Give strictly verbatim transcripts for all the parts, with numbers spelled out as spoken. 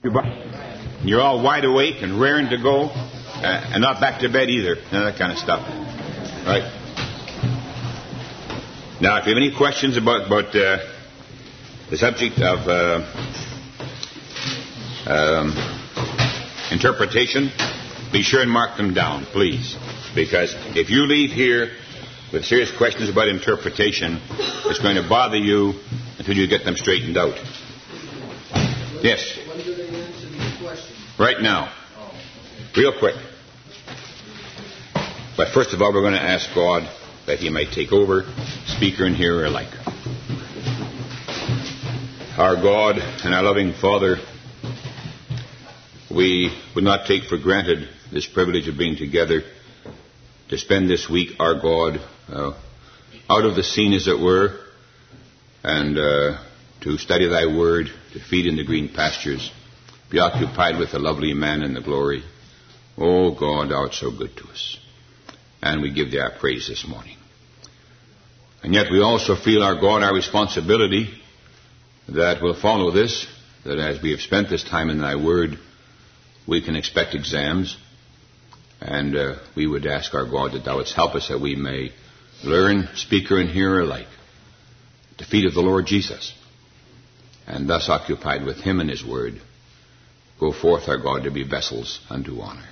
You're all wide awake and raring to go, uh, and not back to bed either, and that kind of stuff. Right? Now, if you have any questions about about uh, the subject of uh, um, interpretation, be sure and mark them down, please, because if you leave here with serious questions about interpretation, it's going to bother you until you get them straightened out. Yes. Right now. Real quick. But first of all, we're going to ask God that He might take over, speaker and hearer alike. Our God and our loving Father, we would not take for granted this privilege of being together to spend this week, our God, uh, out of the scene, as it were, and uh, to study Thy Word, to feed in the green pastures, be occupied with the lovely man in the glory. Oh God, Thou art so good to us. And we give Thee our praise this morning. And yet we also feel, our God, our responsibility that will follow this, that as we have spent this time in Thy Word, we can expect exams. And uh, we would ask, our God, that Thou wouldst help us that we may learn, speaker and hearer alike, the feet of the Lord Jesus, and thus occupied with Him and His Word, go forth, our God, to be vessels unto honor.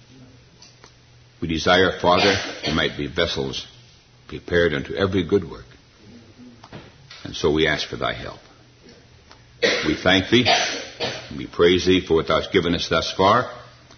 We desire, Father, we might be vessels prepared unto every good work. And so we ask for Thy help. We thank Thee, and we praise Thee for what Thou hast given us thus far.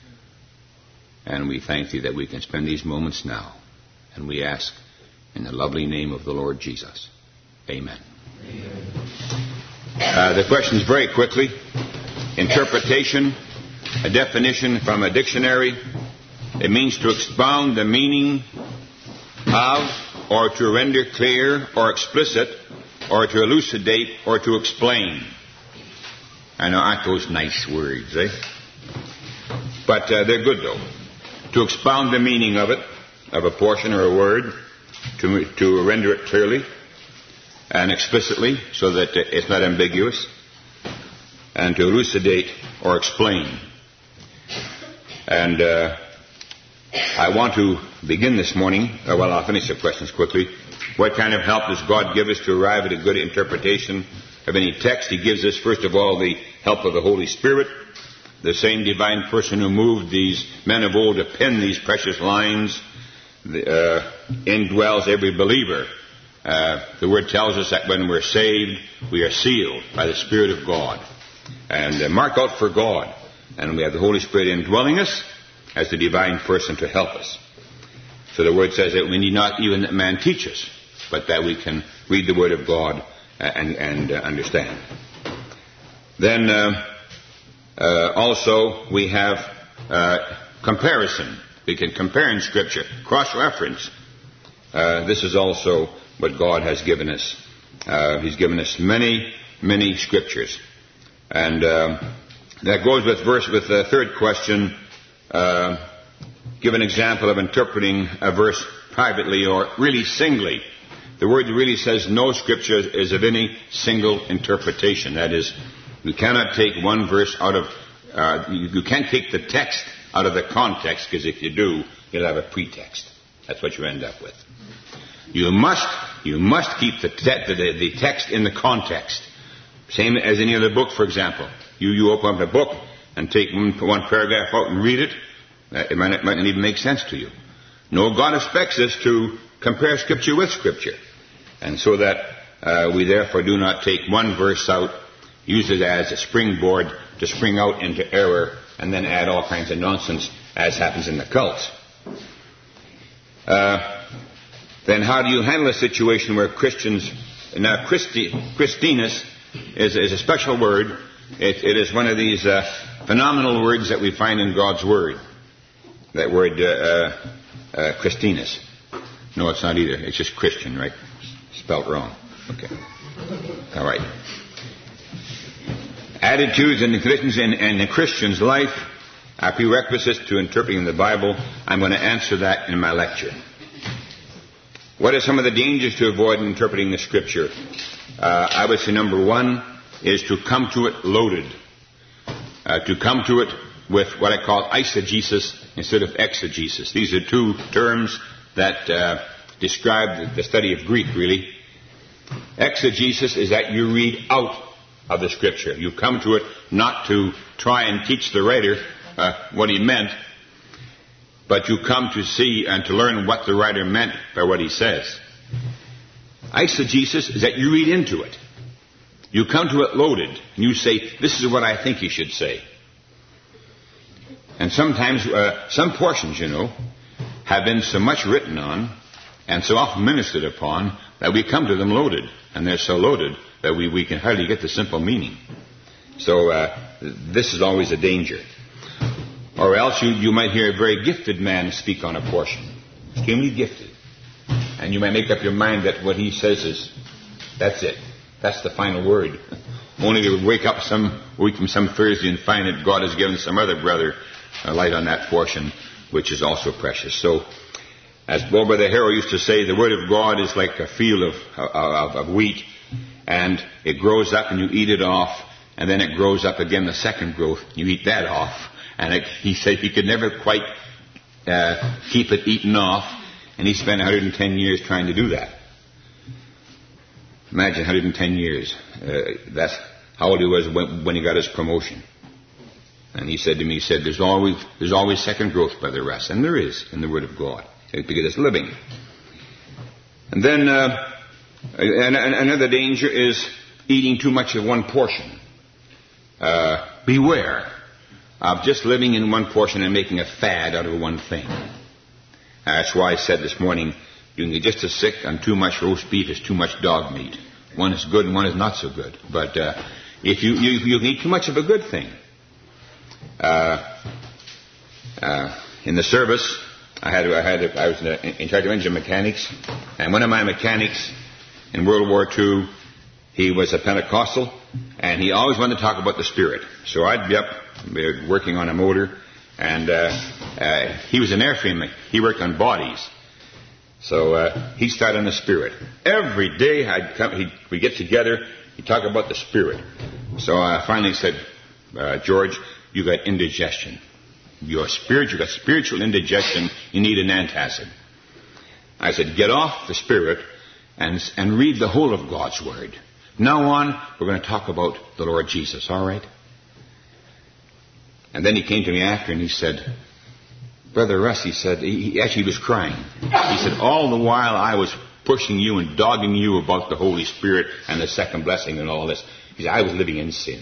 And we thank Thee that we can spend these moments now. And we ask in the lovely name of the Lord Jesus. Amen. Amen. Uh, the questions very quickly. Interpretation, a definition from a dictionary. It means to expound the meaning of, or to render clear or explicit, or to elucidate or to explain. I know, aren't those nice words, eh? But uh, they're good, though. To expound the meaning of it, of a portion or a word, to, to render it clearly and explicitly so that it's not ambiguous, and to elucidate or explain. And uh, I want to begin this morning, uh, well, I'll finish the questions quickly. What kind of help does God give us to arrive at a good interpretation of any text? He gives us, first of all, the help of the Holy Spirit, the same divine person who moved these men of old to pen these precious lines, uh, indwells every believer. Uh, the Word tells us that when we're saved, we are sealed by the Spirit of God. And uh, marked out for God. And we have the Holy Spirit indwelling us as the divine person to help us. So the Word says that we need not even that man teach us, but that we can read the Word of God and, and uh, understand. Then uh, uh, also we have uh, comparison. We can compare in Scripture, cross-reference. Uh, this is also what God has given us. Uh, he's given us many, many Scriptures. And uh, that goes with verse with the third question. Uh, give an example of interpreting a verse privately or really singly. The word really says no Scripture is of any single interpretation. That is, you cannot take one verse out of, uh, you, you can't take the text out of the context, because if you do, you'll have a pretext. That's what you end up with. You must, you must keep the, te- the, the text in the context. Same as any other book, for example. You, you open up a book and take one, one paragraph out and read it. Uh, it might not, might not even make sense to you. No, God expects us to compare Scripture with Scripture. And so that uh, we therefore do not take one verse out, use it as a springboard to spring out into error, and then add all kinds of nonsense, as happens in the cults. Uh, then how do you handle a situation where Christians... Now, Christi, Christinus is, is a special word. It, it is one of these uh, phenomenal words that we find in God's Word. That word, uh, uh, uh, Christinus. No, it's not either. It's just Christian, right? Spelt wrong. Okay. All right. Attitudes and conditions in, in the Christian's life are prerequisites to interpreting the Bible. I'm going to answer that in my lecture. What are some of the dangers to avoid in interpreting the Scripture? Uh, I would say number one is to come to it loaded. uh, to come to it with what I call eisegesis instead of exegesis. These are two terms that uh, describe the study of Greek, really. Exegesis is that you read out of the Scripture. You come to it not to try and teach the writer uh, what he meant, but you come to see and to learn what the writer meant by what he says. Eisegesis is that you read into it. You come to it loaded, and you say, this is what I think he should say. And sometimes, uh, some portions, you know, have been so much written on and so often ministered upon that we come to them loaded. And they're so loaded that we, we can hardly get the simple meaning. So uh, this is always a danger. Or else you, you might hear a very gifted man speak on a portion. Extremely gifted. And you might make up your mind that what he says is, that's it. That's the final word. Only to wake up some week from some Thursday and find that God has given some other brother a light on that portion, which is also precious. So, as Bo Brother Harrow used to say, the Word of God is like a field of, of, of wheat, and it grows up and you eat it off, and then it grows up again, the second growth, you eat that off. And it, he said he could never quite uh, keep it eaten off, and he spent one hundred ten years trying to do that. Imagine one hundred ten years. Uh, that's how old he was when, when he got his promotion. And he said to me, he said, there's always, there's always second growth, Brother Russ. And there is in the Word of God. Because it's living. And then uh, another danger is eating too much of one portion. Uh, beware of just living in one portion and making a fad out of one thing. That's why I said this morning, you can get just as sick on too much roast beef as too much dog meat. One is good and one is not so good. But uh, if you, you, you eat too much of a good thing. Uh, uh, in the service, I had, I had, I was in charge of engine mechanics, and one of my mechanics in World War Two, he was a Pentecostal, and he always wanted to talk about the Spirit. So I'd be up working on a motor, and uh, uh, he was an airframe. He worked on bodies. So uh, he started on the Spirit. Every day I'd come, he'd, we'd get together, he'd talk about the Spirit. So I finally said, uh, George, you got indigestion. Your spirit, you got spiritual indigestion, you need an antacid. I said, get off the Spirit and, and read the whole of God's Word. Now on, we're going to talk about the Lord Jesus, all right? And then he came to me after and he said, Brother Russ, he said, he, he actually was crying. He said, all the while I was pushing you and dogging you about the Holy Spirit and the second blessing and all this, he said, I was living in sin.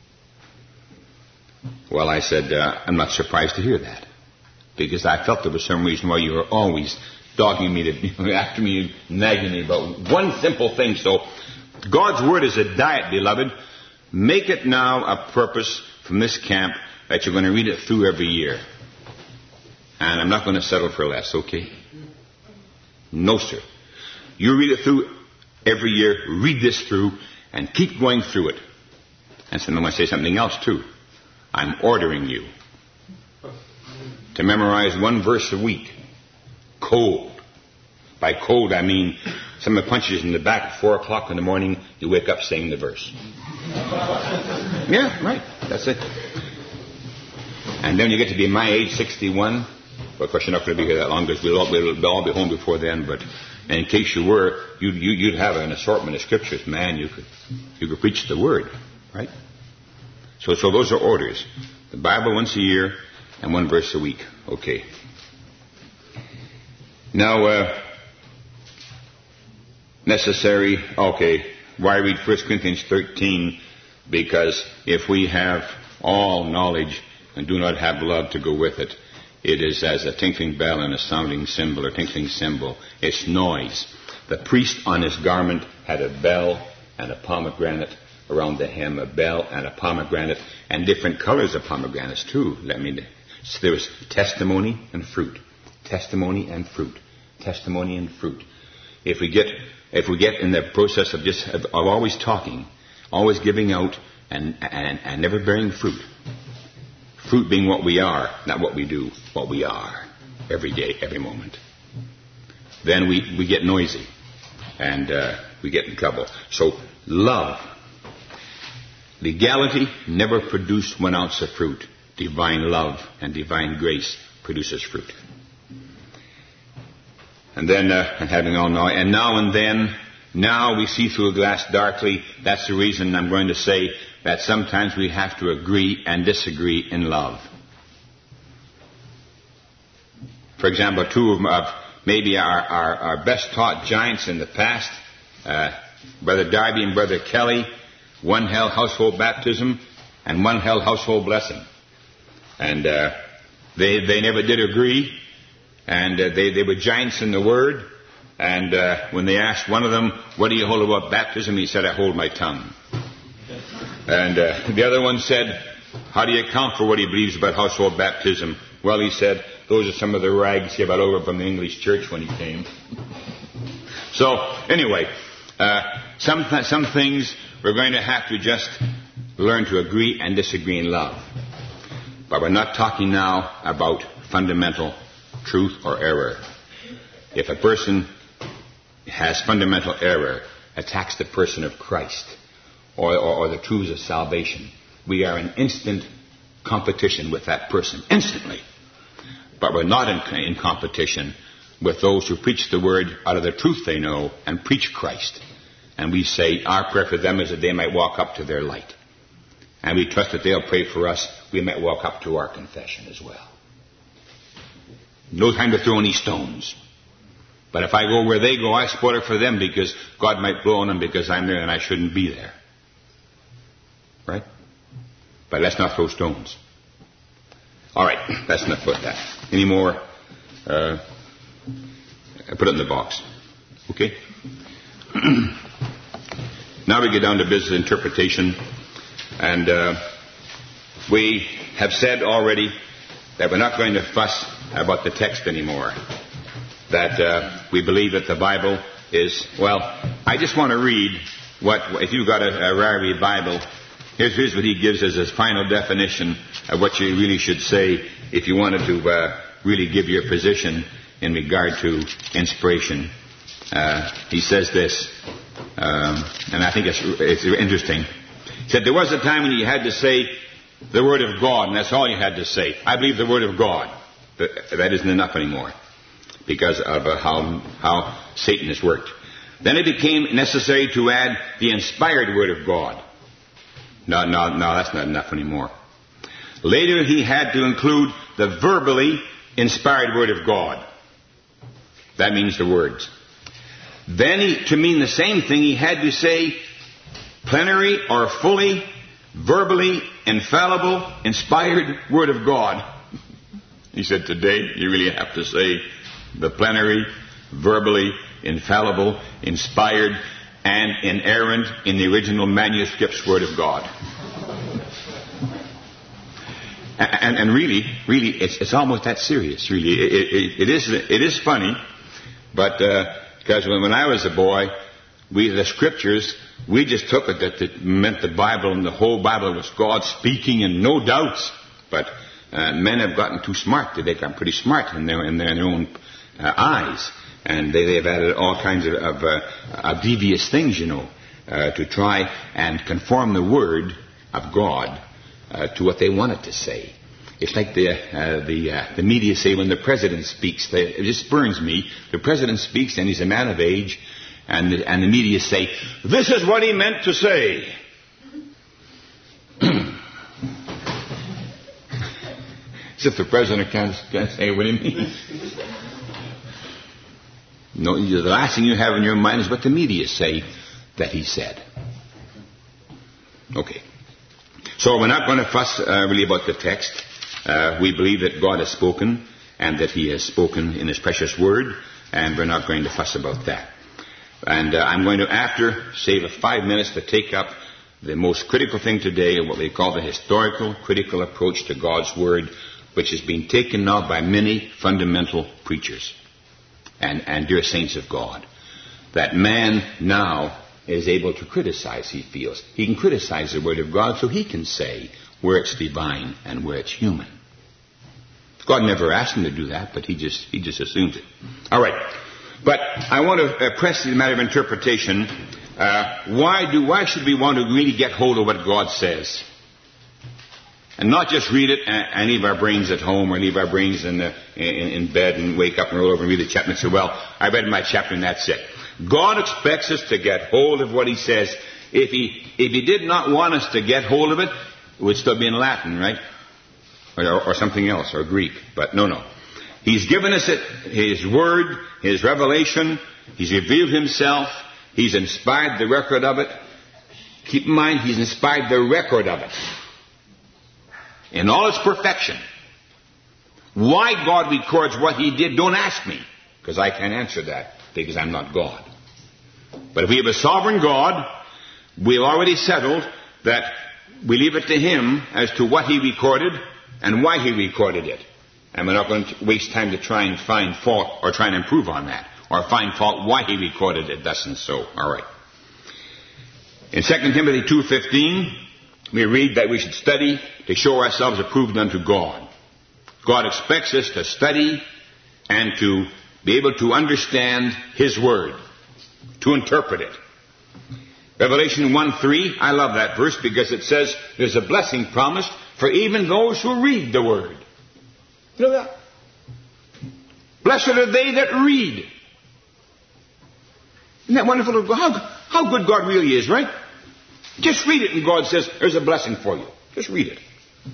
Well, I said, uh, I'm not surprised to hear that. Because I felt there was some reason why you were always dogging me, to, you know, after me, nagging me about one simple thing. So, God's Word is a diet, beloved. Make it now a purpose from this camp that you're going to read it through every year. And I'm not going to settle for less, okay? No, sir. You read it through every year, read this through, and keep going through it. And so I'm going to say something else, too. I'm ordering you to memorize one verse a week. Cold. By cold, I mean someone punches you in the back at four o'clock in the morning, you wake up saying the verse. Yeah, right. That's it. And then you get to be my age, sixty-one. Well, of course, you're not going to be here that long because we'll all, we'll all be home before then. But in case you were, you'd, you'd have an assortment of scriptures. Man, you could you could preach the Word, right? So, so those are orders. The Bible once a year and one verse a week. Okay. Now, uh, necessary, okay, why read First Corinthians thirteen? Because if we have all knowledge and do not have love to go with it, it is as a tinkling bell and a sounding cymbal or tinkling cymbal. It's noise. The priest on his garment had a bell and a pomegranate around the hem, a bell and a pomegranate, and different colors of pomegranates too. Let me. So there was testimony and fruit, testimony and fruit, testimony and fruit. If we get, if we get in the process of just of, of always talking, always giving out, and, and and never bearing fruit, fruit being what we are, not what we do, what we are, every day, every moment, then we we get noisy, and uh, we get in trouble. So love. Legality never produced one ounce of fruit. Divine love and divine grace produces fruit. And then, uh, and having all now, and now and then, now we see through a glass darkly. That's the reason I'm going to say that sometimes we have to agree and disagree in love. For example, two of, of maybe our, our, our best taught giants in the past, uh, Brother Darby and Brother Kelly, one held household baptism and one held household blessing. And uh, they they never did agree, and uh, they, they were giants in the Word. And uh, when they asked one of them, what do you hold about baptism? He said, I hold my tongue. And uh, the other one said, how do you account for what he believes about household baptism? Well, he said, those are some of the rags he brought over from the English church when he came. So, anyway, uh, some, some things we're going to have to just learn to agree and disagree in love. But we're not talking now about fundamental truth or error. If a person has fundamental error, attacks the person of Christ or, or, or the truths of salvation, we are in instant competition with that person, instantly. But we're not in, in competition with those who preach the word out of the truth they know and preach Christ. And we say our prayer for them is that they might walk up to their light. And we trust that they'll pray for us. We might walk up to our confession as well. No time to throw any stones. But if I go where they go, I spoil it for them because God might blow on them because I'm there and I shouldn't be there. Right? But let's not throw stones. All right, that's enough about that. Any more? Uh, put it in the box. Okay? Now we get down to business interpretation. And uh, we have said already that we're not going to fuss about the text anymore. That uh, we believe that the Bible is, well, I just want to read what, if you've got a, a Rary Bible, here's, here's what he gives as his final definition of what you really should say if you wanted to uh, really give your position in regard to inspiration. Uh, he says this, um, and I think it's, it's interesting. He said, there was a time when you had to say the Word of God, and that's all you had to say. I believe the Word of God. But that isn't enough anymore because of uh, how, how Satan has worked. Then it became necessary to add the inspired Word of God. No, no, no, that's not enough anymore. Later he had to include the verbally inspired Word of God. That means the words. Then he, to mean the same thing, he had to say plenary or fully, verbally, infallible, inspired Word of God. He said today you really have to say the plenary, verbally, infallible, inspired, and inerrant in the original manuscript's Word of God. And, and really, really, it's, it's almost that serious, really. It, it, it, is, it is funny, but uh, because when, when I was a boy, we, the Scriptures, we just took it that it meant the Bible, and the whole Bible was God speaking and no doubts. But uh, men have gotten too smart. They've gotten pretty smart in their, in their, in their own uh, eyes. And they, they've added all kinds of, of, uh, of devious things, you know, uh, to try and conform the Word of God uh, to what they want it to say. It's like the uh, the uh, the media say when the president speaks. They, it just burns me. The president speaks and he's a man of age, and the, and the media say, "This is what he meant to say." As if the president can't, can't say what he means. No, the last thing you have in your mind is what the media say that he said. Okay. So we're not going to fuss uh, really about the text. Uh, we believe that God has spoken and that he has spoken in his precious word, and we're not going to fuss about that. And uh, I'm going to, after, save five minutes to take up the most critical thing today, what we call the historical, critical approach to God's word, which is being taken now by many fundamental preachers and, and dear saints of God. That man now is able to criticize, he feels. He can criticize the Word of God so he can say where it's divine and where it's human. God never asked him to do that, but he just he just assumes it. All right. But I want to uh, press the matter of interpretation Uh, why do? Why should we want to really get hold of what God says? And not just read it and, and leave our brains at home or leave our brains in, the, in, in bed and wake up and roll over and read the chapter and say, well, I read my chapter and that's it. God expects us to get hold of what He says. If He, if He did not want us to get hold of it, it would still be in Latin, right? Or, or something else, or Greek. But no, no. He's given us it, His Word, His revelation. He's revealed Himself. He's inspired the record of it. Keep in mind, He's inspired the record of it in all its perfection. Why God records what He did, don't ask me, because I can't answer that, because I'm not God. But if we have a sovereign God, we've already settled that we leave it to Him as to what He recorded and why He recorded it. And we're not going to waste time to try and find fault or try and improve on that, or find fault why He recorded it thus and so. All right. In Second Timothy two fifteen, we read that we should study to show ourselves approved unto God. God expects us to study and to be able to understand His Word, to interpret it. Revelation one three, I love that verse because it says there's a blessing promised for even those who read the Word. You know that? Blessed are they that read. Isn't that wonderful? How, how good God really is, right? Just read it and God says there's a blessing for you. Just read it.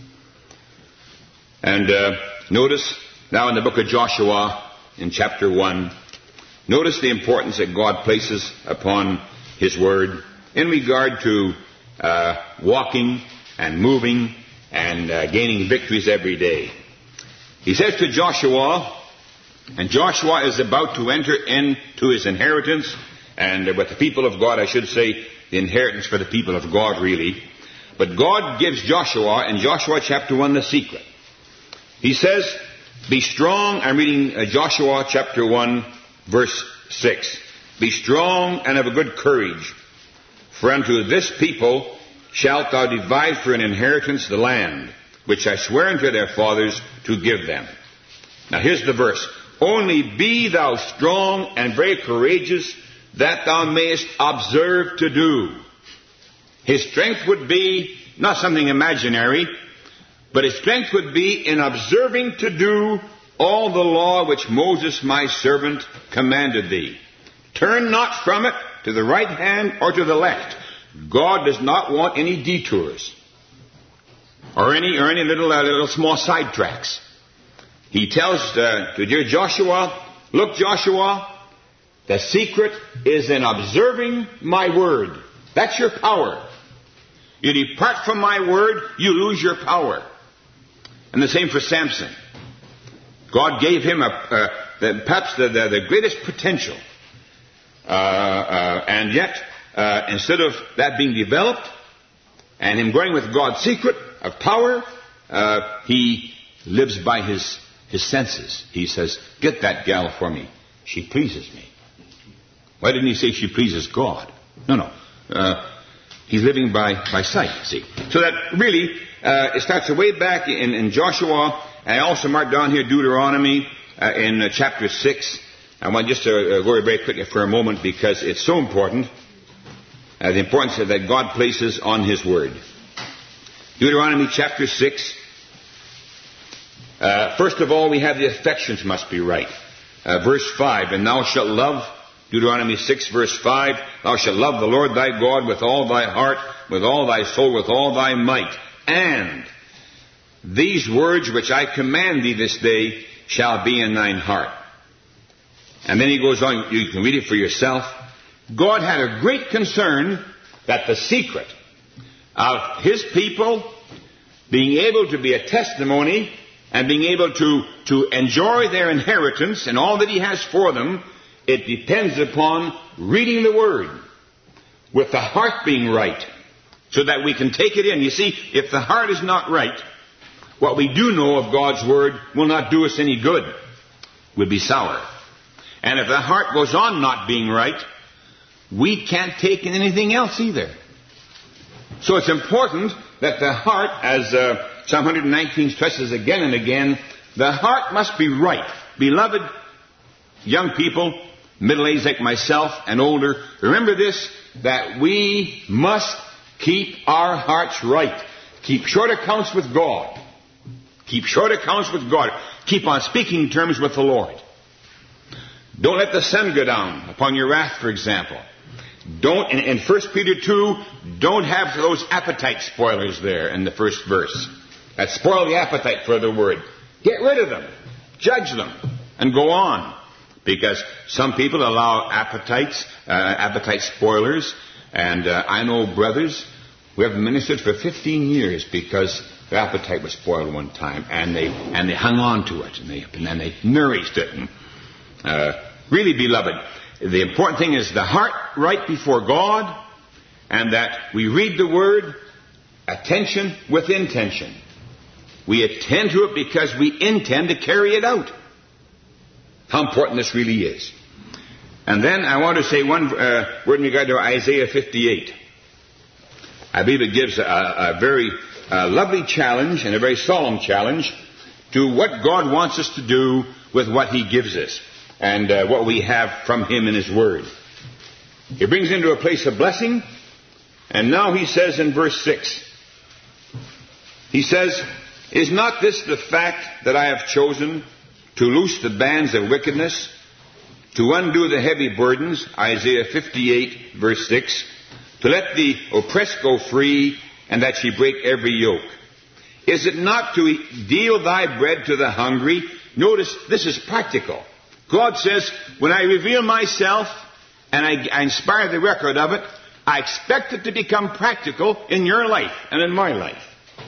And uh, notice now in the book of Joshua in chapter one, notice the importance that God places upon His Word in regard to uh, walking and moving and uh, gaining victories every day. He says to Joshua, and Joshua is about to enter into his inheritance, and with the people of God, I should say, the inheritance for the people of God, really. But God gives Joshua, in Joshua chapter one, the secret. He says, be strong. I'm reading uh, Joshua chapter one, verse six. Be strong and of a good courage, for unto this people shalt thou divide for an inheritance the land, which I swear unto their fathers to give them. Now here's the verse. Only be thou strong and very courageous, that thou mayest observe to do. His strength would be not something imaginary, but his strength would be in observing to do all the law which Moses my servant commanded thee. Turn not from it to the right hand or to the left. God does not want any detours or any or any little uh, little small sidetracks. He tells uh, to dear Joshua, look, Joshua, the secret is in observing my word. That's your power. You depart from my word, you lose your power. And the same for Samson. God gave him a, uh, the, perhaps the, the, the greatest potential. Uh, uh, and yet, uh, instead of that being developed and him going with God's secret of power, uh, he lives by his, his senses. He says, get that gal for me. She pleases me. Why didn't he say she pleases God? No, no. Uh, he's living by, by sight, see. So that really, uh, it starts way back in, in Joshua. I also marked down here Deuteronomy uh, in uh, chapter six. I want just to uh, go very quickly for a moment because it's so important. Uh, the importance that God places on His Word. Deuteronomy chapter six. Uh, first of all, we have the affections must be right. Uh, verse five, and thou shalt love, Deuteronomy six, verse five, thou shalt love the Lord thy God with all thy heart, with all thy soul, with all thy might. And these words which I command thee this day shall be in thine heart. And then he goes on, you can read it for yourself. God had a great concern that the secret of His people being able to be a testimony and being able to, to enjoy their inheritance and all that He has for them, it depends upon reading the Word with the heart being right so that we can take it in. You see, if the heart is not right, what we do know of God's Word will not do us any good. We'll be sour. And if the heart goes on not being right, we can't take in anything else either. So it's important that the heart, as uh, Psalm one nineteen stresses again and again, the heart must be right. Beloved young people, middle-aged like myself and older, remember this, that we must keep our hearts right. Keep short accounts with God. Keep short accounts with God. Keep on speaking terms with the Lord. Don't let the sun go down upon your wrath, for example. Don't, in, in First Peter two, don't have those appetite spoilers there in the first verse. That spoil the appetite for the word. Get rid of them. Judge them. And go on. Because some people allow appetites, uh, appetite spoilers. And uh, I know brothers who have ministered for fifteen years because their appetite was spoiled one time. And they and they hung on to it. And, they, and then they nourished it. And, uh, really, beloved, the important thing is the heart right before God. And that we read the word, attention with intention. We attend to it because we intend to carry it out. How important this really is. And then I want to say one uh, word in regard to Isaiah fifty-eight. I believe it gives a, a very uh, lovely challenge and a very solemn challenge to what God wants us to do with what He gives us and uh, what we have from Him in His Word. He brings into a place of blessing, and now He says in verse six, He says, "Is not this the fact that I have chosen to loose the bands of wickedness, to undo the heavy burdens," Isaiah fifty-eight, verse six, "to let the oppressed go free, and that she break every yoke? Is it not to deal thy bread to the hungry?" Notice, this is practical. God says, when I reveal myself, and I, I inspire the record of it, I expect it to become practical in your life and in my life.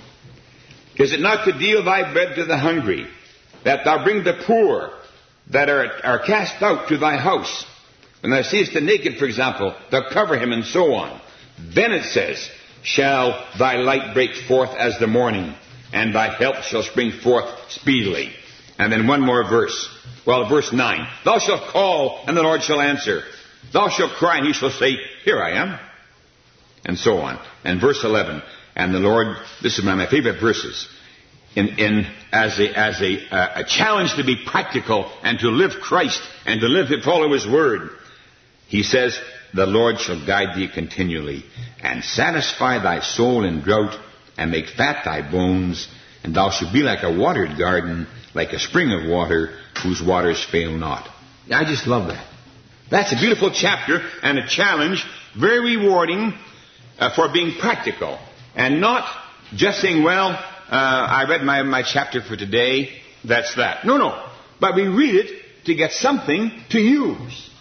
"Is it not to deal thy bread to the hungry, that thou bring the poor that are, are cast out to thy house? When thou seest the naked, for example, thou cover him," and so on. Then it says, "Shall thy light break forth as the morning, and thy help shall spring forth speedily." And then one more verse. Well, verse nine. "Thou shalt call, and the Lord shall answer. Thou shalt cry, and He shall say, Here I am." And so on. And verse eleven. And the Lord, this is one of my favorite verses, in, in as a as a, uh, a challenge to be practical and to live Christ and to live to follow His word. He says, "The Lord shall guide thee continually, and satisfy thy soul in drought, and make fat thy bones, and thou shalt be like a watered garden, like a spring of water, whose waters fail not." I just love that. That's a beautiful chapter and a challenge, very rewarding uh, for being practical. And not just saying, well, uh, I read my, my chapter for today, that's that. No, no. But we read it to get something to use.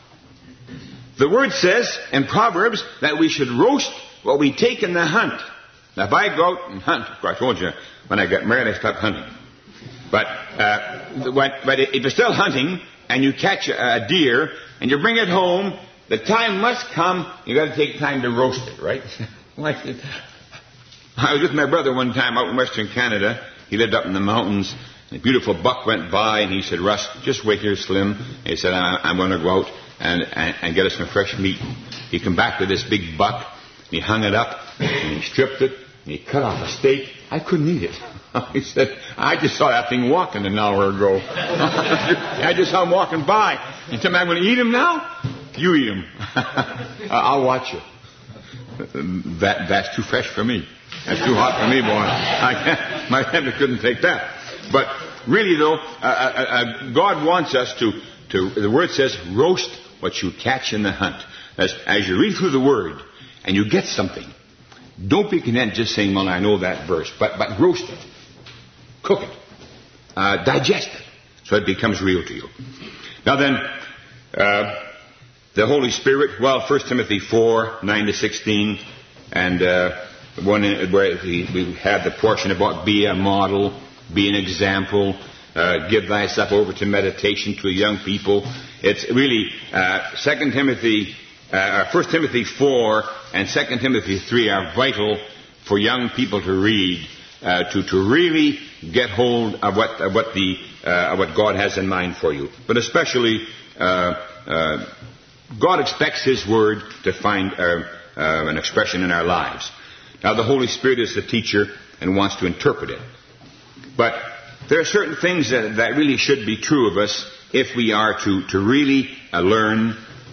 The word says in Proverbs that we should roast what we take in the hunt. Now, if I go out and hunt, of course, I told you, when I got married, I stopped hunting. But, uh, when, but if you're still hunting and you catch a, a deer and you bring it home, the time must come, you've got to take time to roast it, right? Like, I was with my brother one time out in Western Canada. He lived up in the mountains. And a beautiful buck went by, and he said, "Russ, just wait here, Slim." And he said, I, I'm going to go out and, and, and get us some fresh meat. He came back with this big buck. And he hung it up, and he stripped it, and he cut off a steak. I couldn't eat it. He said, "I just saw that thing walking an hour ago." I just saw him walking by. You tell me I'm going to eat him now? You eat him. I'll watch you. That, that's too fresh for me. That's too hot for me, boy. I can't, my family couldn't take that. But really, though, uh, uh, uh, God wants us to, to, the Word says, roast what you catch in the hunt. As, as you read through the Word and you get something, don't be content just saying, "Well, I know that verse," but, but roast it. Cook it. Uh, digest it. So it becomes real to you. Now then, uh, the Holy Spirit, well, First Timothy four, nine to sixteen, and uh, one where we, we have the portion about be a model, be an example, uh, give thyself over to meditation to young people. It's really uh, Second Timothy, uh, First Timothy four and Second Timothy three are vital for young people to read, uh, to to really get hold of what of what the uh, what God has in mind for you. But especially, uh, uh, God expects His Word to find uh, uh, an expression in our lives. Now, the Holy Spirit is the teacher and wants to interpret it. But there are certain things that, that really should be true of us if we are to, to really uh, learn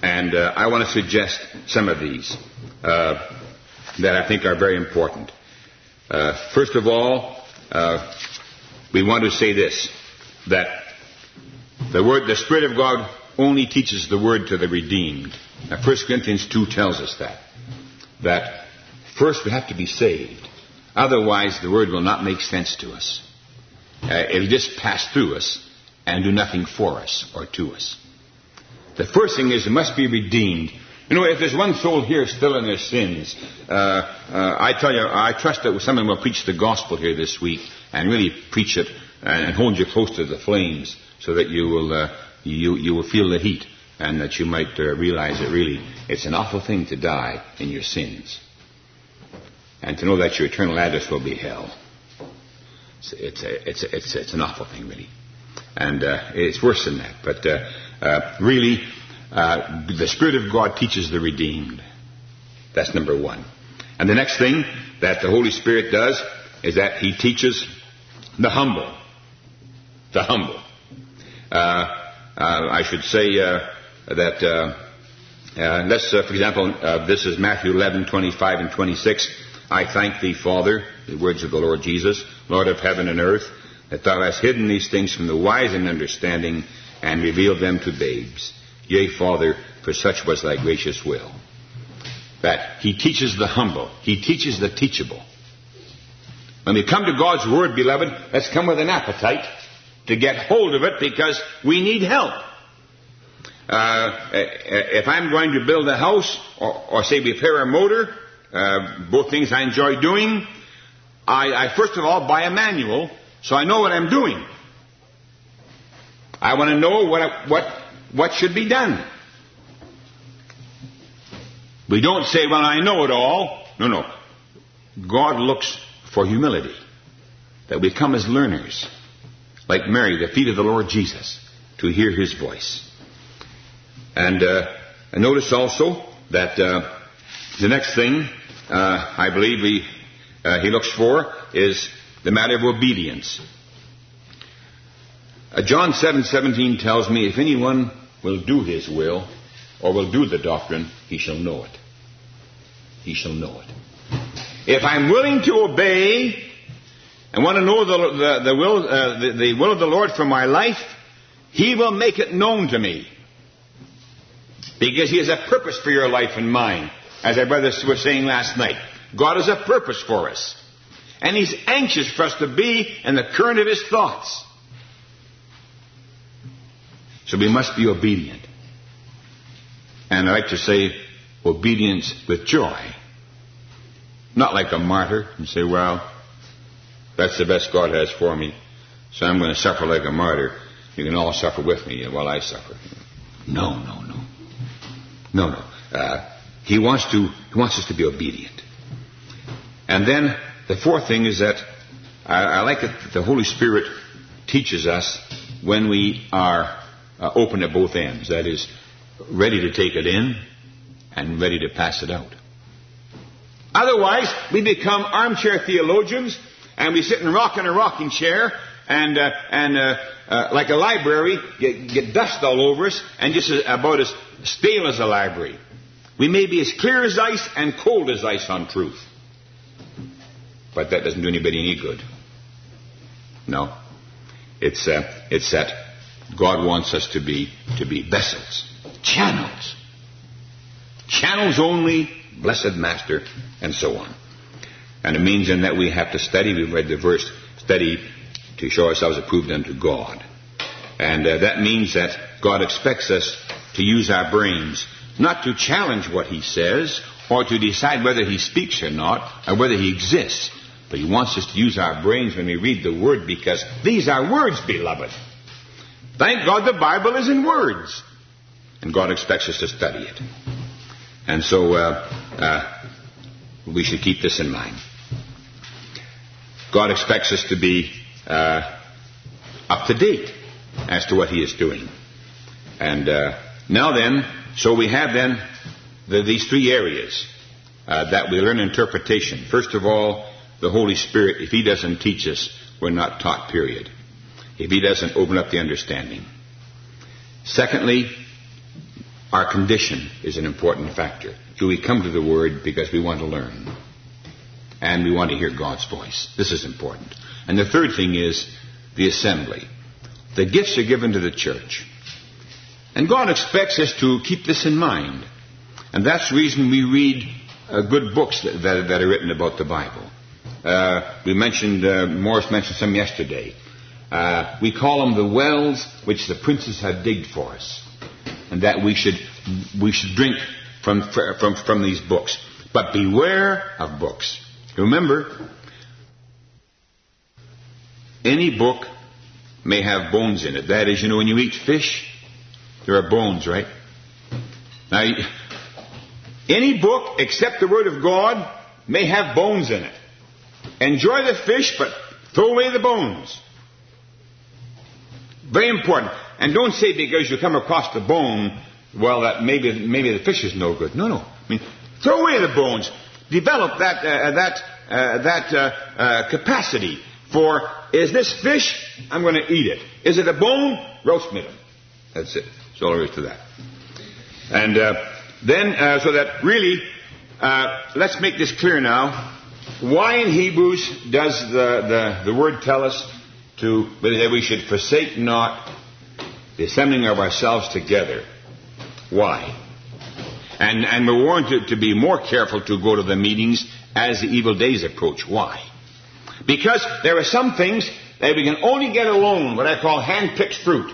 And uh, I want to suggest some of these uh, that I think are very important. Uh, first of all, uh, we want to say this, that the word, the Spirit of God only teaches the word to the redeemed. Now, First Corinthians two tells us that. That first we have to be saved. Otherwise, the word will not make sense to us. Uh, it'll just pass through us and do nothing for us or to us. The first thing is it must be redeemed. You know, if there's one soul here still in their sins, uh, uh, I tell you, I trust that someone will preach the gospel here this week and really preach it and hold you close to the flames so that you will uh, you you will feel the heat and that you might uh, realize that really it's an awful thing to die in your sins and to know that your eternal address will be hell. It's it's a, it's a, it's, it's an awful thing, really, and uh, it's worse than that. But uh, uh, really. Uh, the Spirit of God teaches the redeemed. That's number one. And the next thing that the Holy Spirit does is that He teaches the humble. The humble. Uh, uh, I should say uh, that, uh, uh, let's, uh, for example, uh, this is Matthew eleven, twenty-five and twenty-six. I thank Thee, Father, the words of the Lord Jesus, Lord of heaven and earth, that Thou hast hidden these things from the wise and understanding and revealed them to babes. Yea, Father, for such was Thy gracious will. That He teaches the humble. He teaches the teachable. When we come to God's Word, beloved, let's come with an appetite to get hold of it because we need help. Uh, if I'm going to build a house or, or say repair a motor, uh, both things I enjoy doing, I, I first of all buy a manual so I know what I'm doing. I want to know what I, what What should be done? We don't say, well, I know it all. No, no. God looks for humility. That we come as learners. Like Mary, the feet of the Lord Jesus. To hear His voice. And, uh, and notice also that uh, the next thing uh, I believe we, uh, He looks for is the matter of obedience. Uh, John seven seventeen tells me, if anyone will do His will, or will do the doctrine, he shall know it. He shall know it. If I'm willing to obey and want to know the, the, the, will, uh, the, the will of the Lord for my life, He will make it known to me. Because He has a purpose for your life and mine. As our brothers were saying last night, God has a purpose for us. And He's anxious for us to be in the current of His thoughts. So we must be obedient. And I like to say, obedience with joy. Not like a martyr and say, well, that's the best God has for me, so I'm going to suffer like a martyr. You can all suffer with me while I suffer. No, no, no. No, no. Uh, he wants to, he wants us to be obedient. And then the fourth thing is that I, I like it that the Holy Spirit teaches us when we are Uh, open at both ends. That is, ready to take it in and ready to pass it out. Otherwise, we become armchair theologians and we sit and rock in a rocking chair and uh, and uh, uh, like a library, get, get dust all over us and just about as stale as a library. We may be as clear as ice and cold as ice on truth. But that doesn't do anybody any good. No. It's uh, it's that God wants us to be to be vessels, channels, channels only, blessed Master, and so on. And it means in that we have to study. We've read the verse, study to show ourselves approved unto God. And uh, that means that God expects us to use our brains, not to challenge what He says or to decide whether He speaks or not or whether He exists. But He wants us to use our brains when we read the Word because these are words, beloved. Thank God the Bible is in words. And God expects us to study it. And so uh, uh, we should keep this in mind. God expects us to be uh, up to date as to what He is doing. And uh, now then, so we have then the, these three areas uh, that we learn interpretation. First of all, the Holy Spirit, if He doesn't teach us, we're not taught, period. If He doesn't open up the understanding. Secondly, our condition is an important factor. Do we come to the Word because we want to learn? And we want to hear God's voice. This is important. And the third thing is the assembly. The gifts are given to the church. And God expects us to keep this in mind. And that's the reason we read uh, good books that, that, that are written about the Bible. Uh, we mentioned, uh, Morris mentioned some yesterday. Uh, we call them the wells which the princes have digged for us. And that we should, we should drink from, from, from these books. But beware of books. Remember, any book may have bones in it. That is, you know, when you eat fish, there are bones, right? Now, any book except the Word of God may have bones in it. Enjoy the fish, but throw away the bones. Very important. And don't say because you come across the bone, well, that maybe maybe the fish is no good. No, no. I mean, throw away the bones. Develop that uh, that uh, that uh, uh, capacity for, is this fish? I'm going to eat it. Is it a bone? Roast me them. That's it. That's all there is to that. And uh, then, uh, so that really, uh, let's make this clear now. Why in Hebrews does the, the, the Word tell us to, that we should forsake not the assembling of ourselves together? Why? And, and we're warned to, to be more careful to go to the meetings as the evil days approach. Why? Because there are some things that we can only get alone, what I call hand-picked fruit.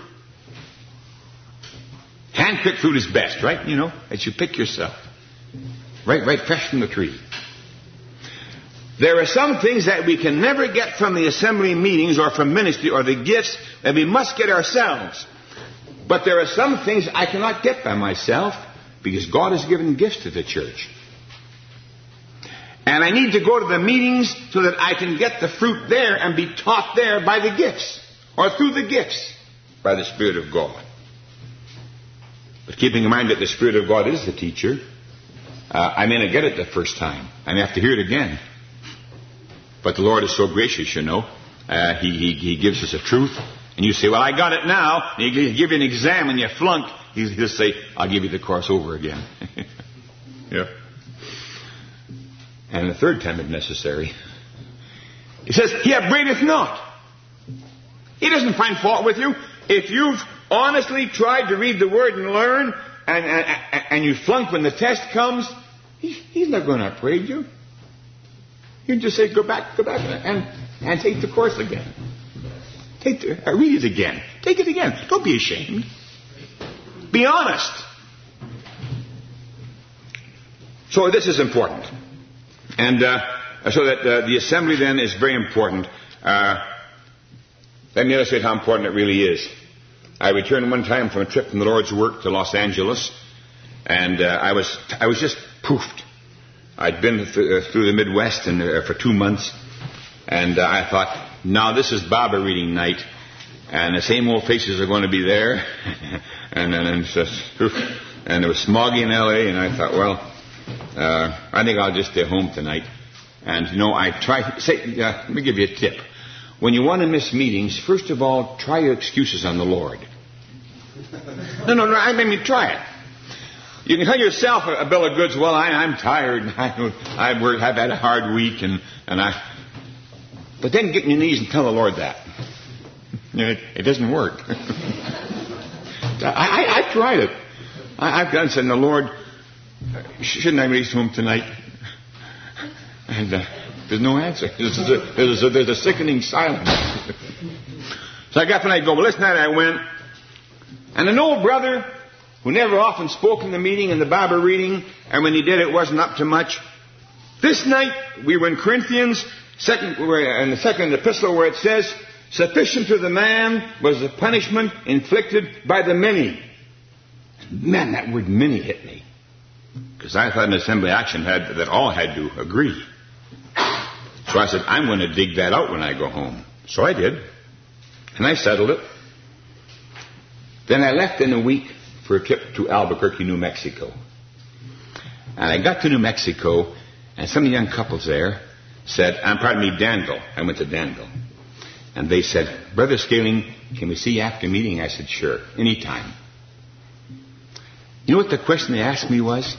Hand-picked fruit is best, right? You know, as you pick yourself. Right, right, fresh from the tree. There are some things that we can never get from the assembly meetings or from ministry or the gifts that we must get ourselves. But there are some things I cannot get by myself because God has given gifts to the church. And I need to go to the meetings so that I can get the fruit there and be taught there by the gifts or through the gifts by the Spirit of God. But keeping in mind that the Spirit of God is the teacher, uh, I may not get it the first time. I may have to hear it again. But the Lord is so gracious, you know. Uh, he, he, he gives us a truth. And you say, well, I got it now. And He'll give you an exam and you flunk. He'll say, I'll give you the course over again. Yeah. And the third time if necessary. He says, He upbraideth not. He doesn't find fault with you. If you've honestly tried to read the Word and learn, and, and, and you flunk when the test comes, he, He's not going to upbraid you. You just say, go back, go back, and, and take the course again. Take the, uh, read it again. Take it again. Don't be ashamed. Be honest. So this is important. And uh, so that uh, the assembly then is very important. Uh, let me illustrate how important it really is. I returned one time from a trip from the Lord's work to Los Angeles, and uh, I was I was just poofed. I'd been th- uh, through the Midwest and, uh, for two months, and uh, I thought, now this is Bible reading night, and the same old faces are going to be there, and and, and, just, and it was smoggy in L A, and I thought, well, uh, I think I'll just stay home tonight. And you know, I try. Say, uh, let me give you a tip. When you want to miss meetings, first of all, try your excuses on the Lord. No, no, no. I mean, try it. You can tell yourself a, a bill of goods. Well, I, I'm tired. I, I've worked. I've had a hard week, and and I. But then get on your knees and tell the Lord that. You know, it, it doesn't work. I, I, I've tried it. I, I've done said, "The Lord, shouldn't I raise to Him tonight?" And uh, there's no answer. There's a, there's, a, there's a sickening silence. So I got the night go. Well, last night I went, and an old brother who never often spoke in the meeting and the Bible reading, and when he did, it wasn't up to much. This night we were in Corinthians, second, in the second epistle, where it says, "Sufficient to the man was the punishment inflicted by the many." Man, that word "many" hit me, because I thought an assembly action had that all had to agree. So I said, I'm going to dig that out when I go home. So I did. And I settled it. Then I left in a week for a trip to Albuquerque, New Mexico. And I got to New Mexico, and some young couples there said, I'm pardon me, Danville. I went to Danville. And they said, Brother Scaling, can we see you after meeting? I said, sure, anytime. You know what the question they asked me was?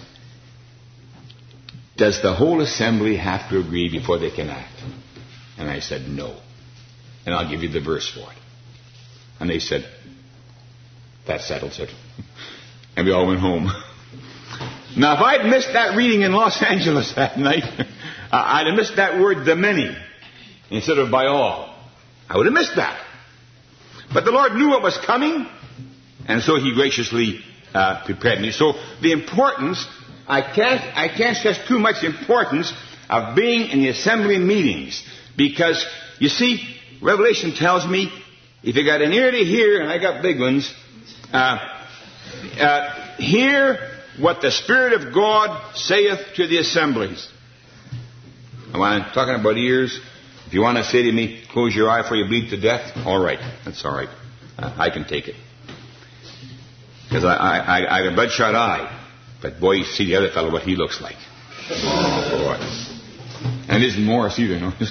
Does the whole assembly have to agree before they can act? And I said, no. And I'll give you the verse for it. And they said, that settles it. And we all went home. Now, if I'd missed that reading in Los Angeles that night, I'd have missed that word, the many, instead of by all. I would have missed that. But the Lord knew what was coming, and so He graciously uh, prepared me. So the importance, I can't, I can't stress too much the importance of being in the assembly meetings. Because, you see, Revelation tells me, if you got an ear to hear, and I got big ones, uh, uh, hear what the Spirit of God saith to the assemblies. And when I'm talking about ears, if you want to say to me, close your eye before you bleed to death, all right. That's all right. Uh, I can take it. Because I, I, I have a bloodshot eye. But boy, you see the other fellow, what he looks like. Oh, boy. And it isn't Morris either, no?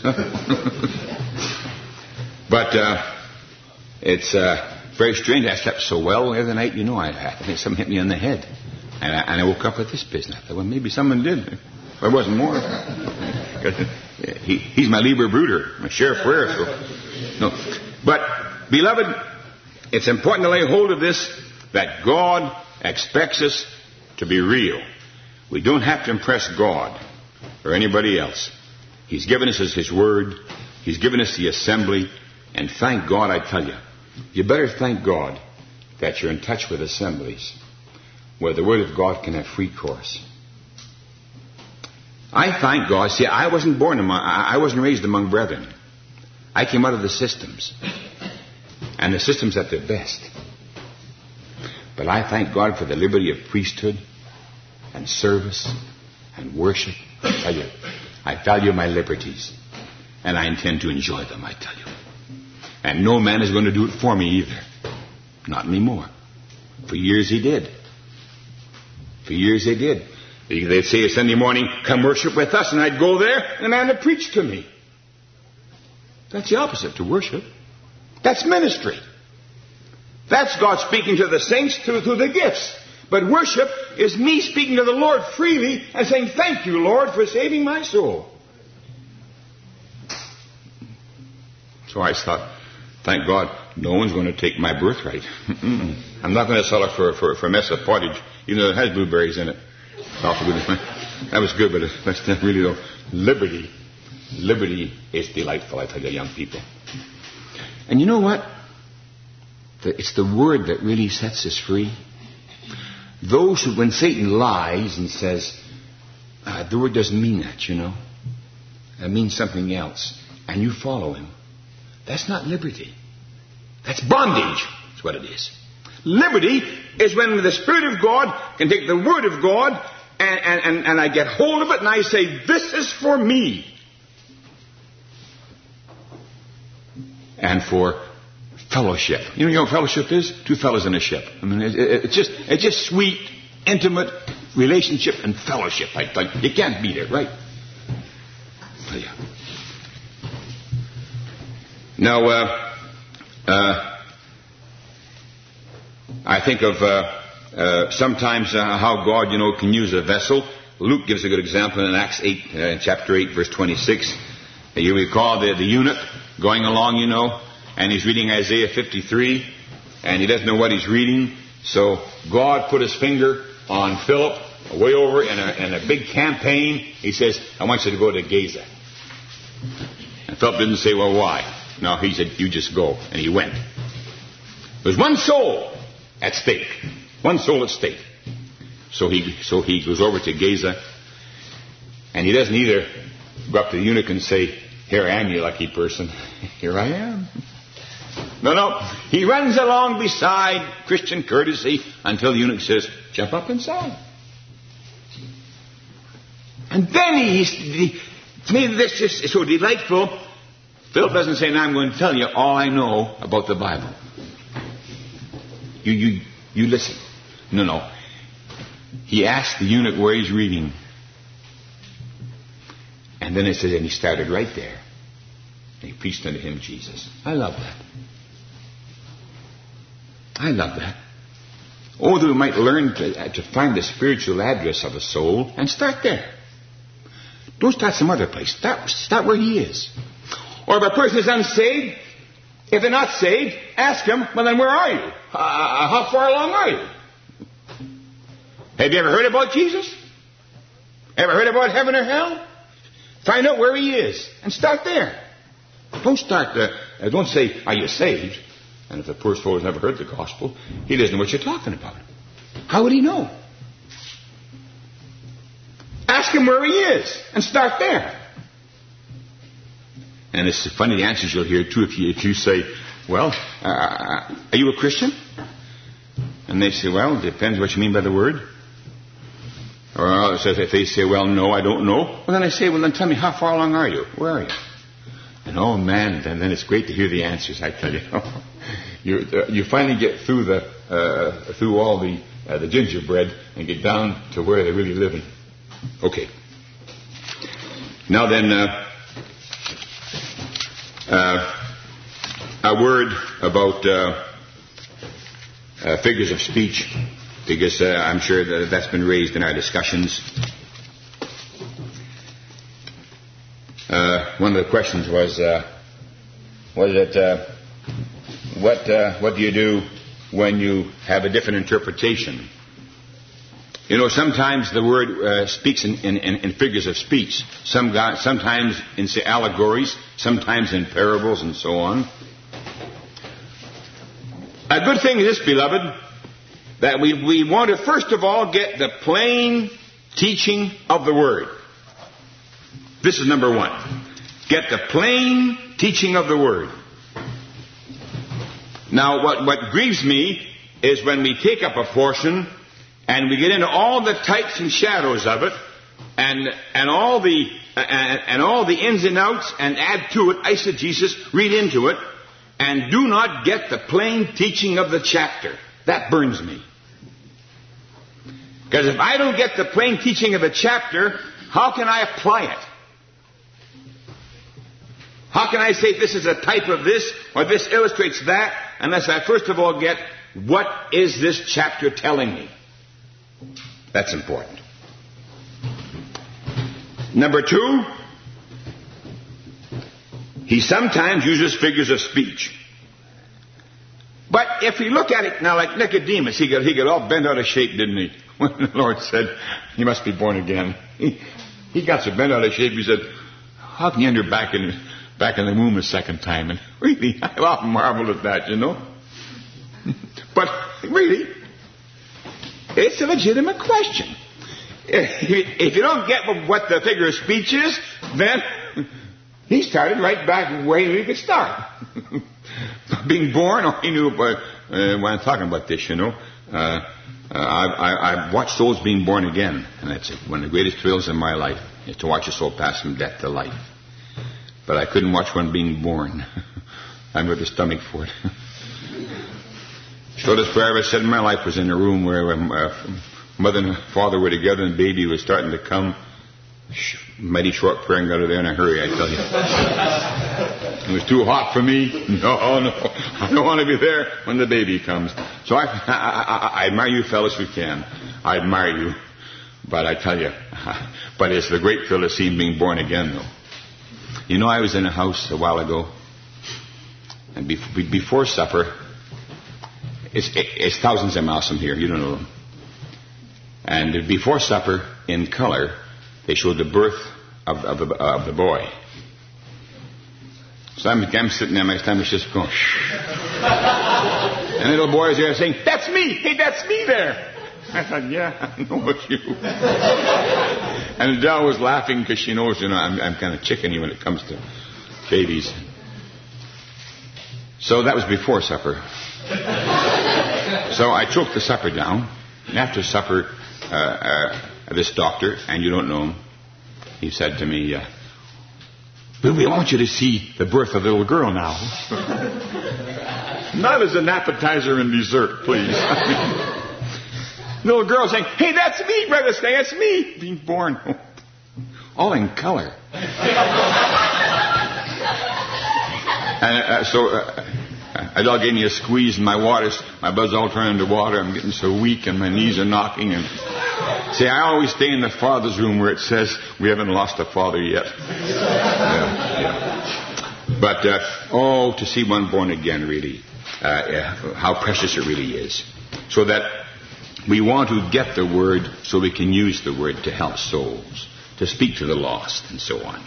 But uh, it's uh, very strange. I slept so well the other night, you know, I, I think something hit me on the head. And I, and I woke up with this business. I thought, well, maybe someone did. But it wasn't Morris. He, he's my Lieber Bruder, my sheriff Ware. So. No. But, beloved, it's important to lay hold of this, that God expects us to be real. We don't have to impress God or anybody else. He's given us His Word. He's given us the assembly. And thank God, I tell you, you better thank God that you're in touch with assemblies where the Word of God can have free course. I thank God. See, I wasn't born among, I wasn't raised among brethren. I came out of the systems. And the systems at their best. But I thank God for the liberty of priesthood and service and worship. I tell you, I value my liberties. And I intend to enjoy them, I tell you. And no man is going to do it for me either. Not anymore. For years he did. For years they did. They'd say Sunday morning, come worship with us, and I'd go there, and the man would preach to me. That's the opposite to worship. That's ministry. That's God speaking to the saints through, through the gifts. But worship is me speaking to the Lord freely and saying, thank you, Lord, for saving my soul. So I thought, thank God, no one's going to take my birthright. I'm not going to sell it for, for, for a mess of pottage, even though it has blueberries in it. That was good, but that's not really though. Liberty. Liberty is delightful, I tell you, young people. And you know what? It's the Word that really sets us free. Those who, when Satan lies and says, uh, the Word doesn't mean that, you know. It means something else. And you follow him. That's not liberty. That's bondage. That's what it is. Liberty is when the Spirit of God can take the Word of God and, and, and, and I get hold of it and I say, this is for me. And for fellowship. You know, you know what fellowship is? Two fellows in a ship. I mean, it, it, it's just it's just sweet, intimate relationship and fellowship. Like, like you can't beat it, right? Oh, yeah. Now, uh, uh, I think of uh, uh, sometimes uh, how God, you know, can use a vessel. Luke gives a good example in Acts eight, uh, chapter eight, verse twenty-six. You recall the, the eunuch going along, you know, and he's reading Isaiah fifty-three, and he doesn't know what he's reading. So God put his finger on Philip, way over in a, in a big campaign. He says, I want you to go to Gaza. And Philip didn't say, well, why? No, he said, you just go. And he went. There's one soul at stake. One soul at stake. So he, so he goes over to Gaza, and he doesn't either go up to the eunuch and say, here I am, you lucky person. Here I am. No, no. He runs along beside Christian courtesy until the eunuch says, jump up inside. And then he, he to me, this is so delightful. Philip doesn't say, now I'm going to tell you all I know about the Bible. You, you, you listen. No, no. He asked the eunuch where he's reading. And then it says, and he started right there. And he preached unto him Jesus. I love that. I love that. Oh, that we might learn to, to find the spiritual address of a soul and start there. Don't start some other place. Start, start where he is. Or if a person is unsaved, if they're not saved, ask them, well then where are you? Uh, how far along are you? Have you ever heard about Jesus? Ever heard about heaven or hell? Find out where he is and start there. Don't start the, uh, don't say, are you saved? And if the poor soul has never heard the gospel, he doesn't know what you're talking about. How would he know? Ask him where he is and start there. And it's funny the answers you'll hear too if you, if you say, well, uh, are you a Christian? And they say, well, it depends what you mean by the word. Or if they say, well, no, I don't know. Well, then I say, well, then tell me, how far along are you? Where are you? And oh, man, then, then it's great to hear the answers, I tell you. you, uh, you finally get through the uh, through all the uh, the gingerbread and get down to where they're really living. Okay. Now then, uh, uh, a word about uh, uh, figures of speech, because uh, I'm sure that that's been raised in our discussions. Uh, one of the questions was, uh, was it, uh, what, uh, what do you do when you have a different interpretation? You know, sometimes the word uh, speaks in, in, in figures of speech. Some got, sometimes in, say, allegories, sometimes in parables and so on. A good thing is this, beloved, that we, we want to first of all get the plain teaching of the word. This is number one. Get the plain teaching of the word. Now, what, what grieves me is when we take up a portion and we get into all the types and shadows of it, and and all the and, and all the ins and outs, and add to it eisegesis, read into it, and do not get the plain teaching of the chapter. That burns me. Because if I don't get the plain teaching of a chapter, how can I apply it? How can I say this is a type of this, or this illustrates that, unless I first of all get, what is this chapter telling me? That's important. Number two, he sometimes uses figures of speech. But if we look at it now, like Nicodemus, he got, he got all bent out of shape, didn't he? When the Lord said, he must be born again. He, he got so bent out of shape, he said, how can you enter back in, back in the womb a second time? And really, I've often marveled at that, you know. But really, it's a legitimate question. If you don't get what the figure of speech is, then he started right back where he could start. Being born, oh, he knew, but uh, when I'm talking about this, you know, uh, uh, I, I, I've watched souls being born again, and that's it. One of the greatest thrills in my life is to watch a soul pass from death to life. But I couldn't watch one being born. I've got the stomach for it. Shortest prayer I ever said in my life was in a room where uh, mother and father were together and baby was starting to come. Mighty short prayer and got her there in a hurry, I tell you. It was too hot for me. No, no, I don't want to be there when the baby comes. So I, I, I, I admire you fellas who can. I admire you. But I tell you, but it's the great thrill of seeing being born again, though. You know, I was in a house a while ago, and be- before supper, it's, it's thousands of miles from here. You don't know them. And before supper, in color, they showed the birth of, of, the, of the boy. So I'm, I'm sitting there, my stomach's just going, and little boy is there saying, that's me! Hey, that's me there! I thought, yeah, I know it's you. And Adele was laughing because she knows, you know, I'm, I'm kind of chickeny when it comes to babies. So that was before supper. So I choked the supper down. And after supper, uh, uh, this doctor, and you don't know him, he said to me, uh, "Well, we want you to see the birth of the little girl now." Not as an appetizer and dessert, please. Little girl saying, "Hey, that's me, Brother Stay, that's me," being born. All in color. And uh, so uh, a dog gave me a squeeze and my water's, my blood's all turned into water. I'm getting so weak and my knees are knocking. And see, I always stay in the Father's room where it says we haven't lost a father yet. Yeah, yeah. But uh, oh, to see one born again, really, uh, yeah, how precious it really is. So that we want to get the word so we can use the word to help souls, to speak to the lost, and so on.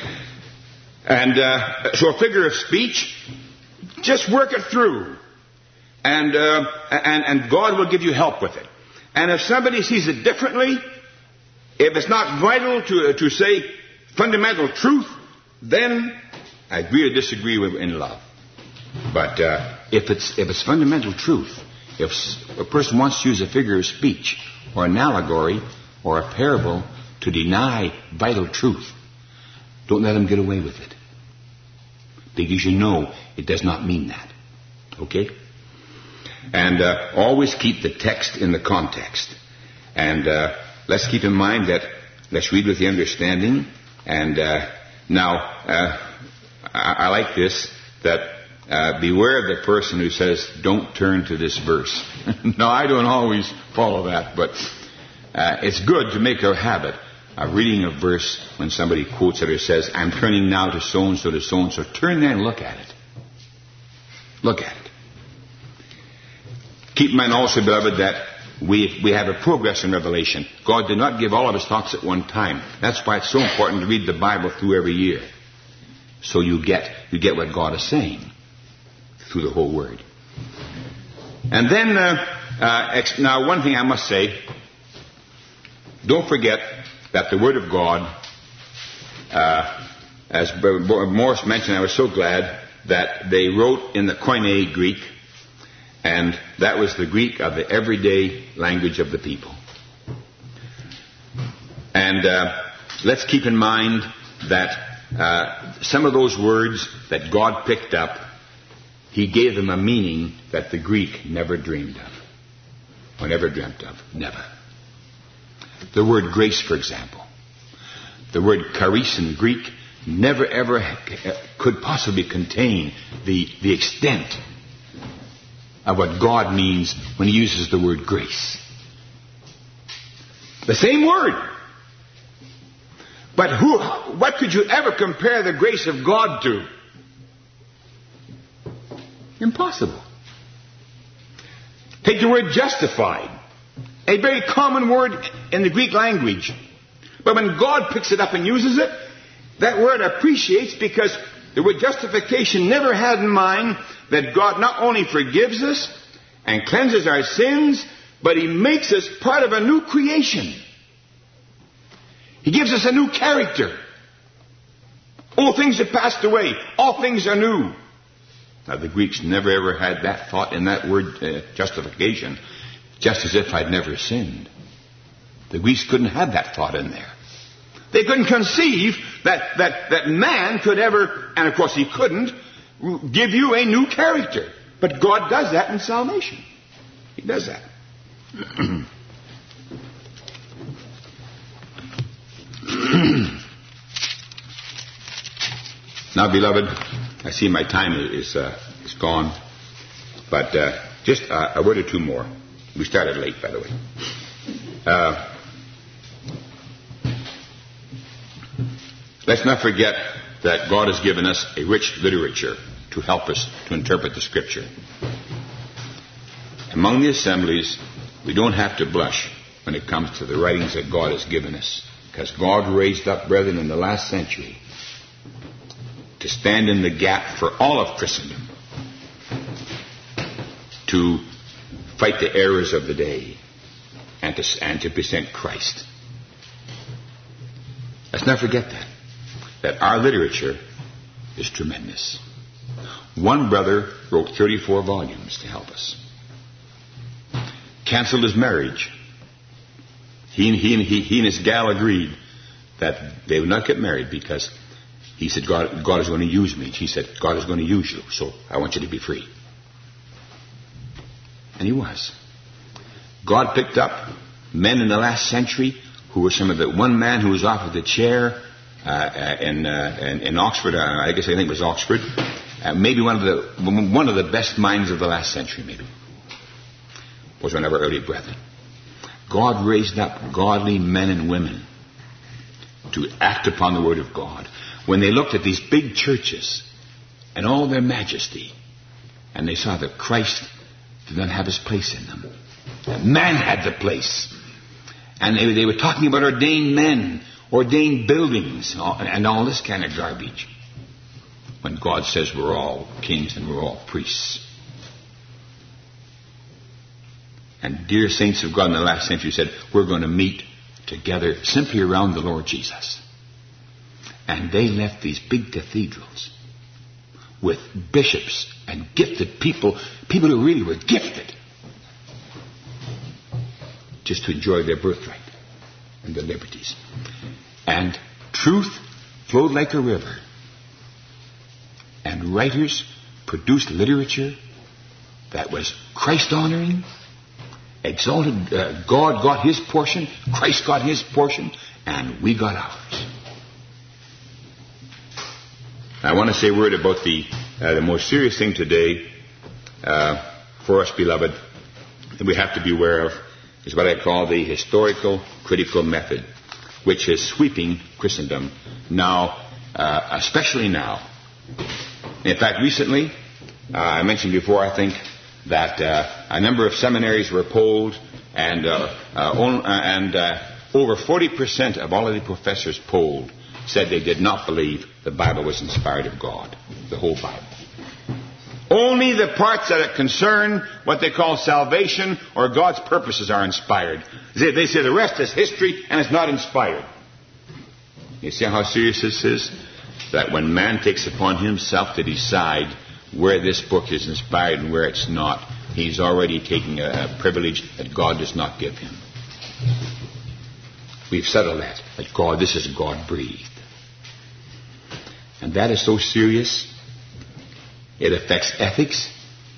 And uh, so a figure of speech, just work it through. And, uh, and, and God will give you help with it. And if somebody sees it differently, if it's not vital to, uh, to say fundamental truth, then I agree or disagree with in love. But uh, if it's if it's fundamental truth, if a person wants to use a figure of speech or an allegory or a parable to deny vital truth, don't let them get away with it. Because you know it does not mean that. Okay? And uh, always keep the text in the context. And uh, let's keep in mind that, let's read with the understanding. And uh, now, uh, I, I like this, that uh, beware of the person who says, don't turn to this verse. No, I don't always follow that, but uh, it's good to make a habit of reading a verse when somebody quotes it or says, I'm turning now to so-and-so to so-and-so. Turn there and look at it. Look at it. Keep in mind also, beloved, that we we have a progress in revelation. God did not give all of his thoughts at one time. That's why it's so important to read the Bible through every year. So you get you get what God is saying through the whole Word. And then, uh, uh, ex- now one thing I must say, don't forget that the Word of God, uh, as Morris mentioned, I was so glad that they wrote in the Koine Greek, and that was the Greek of the everyday language of the people. And uh, let's keep in mind that uh, some of those words that God picked up, he gave them a meaning that the Greek never dreamed of, or never dreamt of. Never. The word grace, for example. The word charis in Greek never ever could possibly contain the, the extent of what God means when he uses the word grace. The same word. But who, what could you ever compare the grace of God to? Impossible. Take the word justified. A very common word in the Greek language. But when God picks it up and uses it, that word appreciates, because the word justification never had in mind that God not only forgives us and cleanses our sins, but he makes us part of a new creation. He gives us a new character. All things have passed away. All things are new. Now, the Greeks never ever had that thought in that word uh, justification, just as if I'd never sinned. The Greeks couldn't have that thought in there. They couldn't conceive that, that, that man could ever, and of course he couldn't, give you a new character. But God does that in salvation. He does that. Now, beloved, I see my time is uh, is gone, but uh, just uh, a word or two more. We started late, by the way. Uh, let's not forget that God has given us a rich literature to help us to interpret the Scripture. Among the assemblies, we don't have to blush when it comes to the writings that God has given us, because God raised up brethren in the last century to stand in the gap for all of Christendom, to fight the errors of the day, and to, and to present Christ. Let's not forget that, that our literature is tremendous. One brother wrote thirty-four volumes to help us. Canceled his marriage. He and, he, and he, he and his gal agreed that they would not get married because he said, God, God is going to use me. She said, God is going to use you, so I want you to be free. And he was. God picked up men in the last century who were some of the, one man who was offered the chair uh, in, uh, in, in Oxford, uh, I guess I think it was Oxford, uh, uh, maybe one of the one of the best minds of the last century, maybe, was one of our early brethren. God raised up godly men and women to act upon the Word of God. When they looked at these big churches and all their majesty, and they saw that Christ did not have his place in them, that man had the place. And they, they were talking about ordained men, ordained buildings, and all this kind of garbage. When God says we're all kings and we're all priests. And dear saints of God in the last century said, we're going to meet together simply around the Lord Jesus. And they left these big cathedrals with bishops and gifted people, people who really were gifted, just to enjoy their birthright and their liberties. And truth flowed like a river. And writers produced literature that was Christ-honoring, exalted. Uh, God got his portion, Christ got his portion, and we got ours. I want to say a word about the uh, the most serious thing today uh, for us, beloved, that we have to be aware of is what I call the historical critical method, which is sweeping Christendom now, uh, especially now. In fact, recently, uh, I mentioned before, I think, that uh, a number of seminaries were polled, and uh, uh, on, uh, and uh, over forty percent of all of the professors polled said they did not believe the Bible was inspired of God, the whole Bible. Only the parts that concern what they call salvation or God's purposes are inspired. They say the rest is history and it's not inspired. You see how serious this is? That when man takes upon himself to decide where this book is inspired and where it's not, he's already taking a, a privilege that God does not give him. We've settled that. That God, this is God-breathed. And that is so serious. It affects ethics.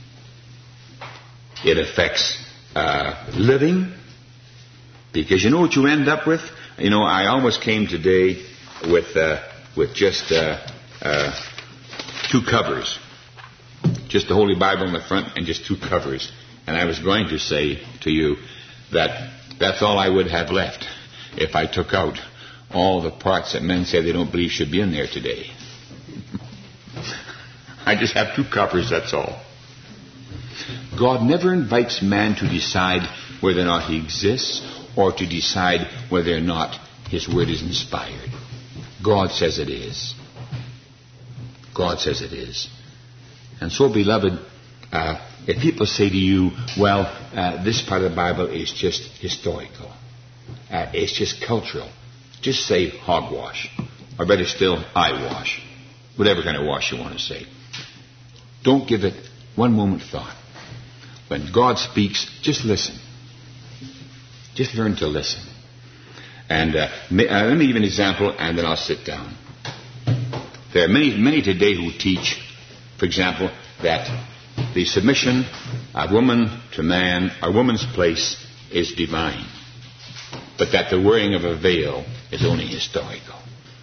It affects uh, living. Because you know what you end up with? You know, I almost came today with uh, with just uh, uh, two covers. Just the Holy Bible in the front and just two covers. And I was going to say to you that that's all I would have left if I took out all the parts that men say they don't believe should be in there today. I just have two covers, that's all. God never invites man to decide whether or not he exists or to decide whether or not his word is inspired. God says it is. God says it is. And so, beloved, uh, if people say to you, well, uh, this part of the Bible is just historical, uh, it's just cultural, just say hogwash, or better still, eyewash, whatever kind of wash you want to say. Don't give it one moment thought. When God speaks, just listen. Just learn to listen. And uh, may, uh, let me give an example, and then I'll sit down. There are many, many today who teach, for example, that the submission of woman to man, or woman's place, is divine, but that the wearing of a veil is only historical.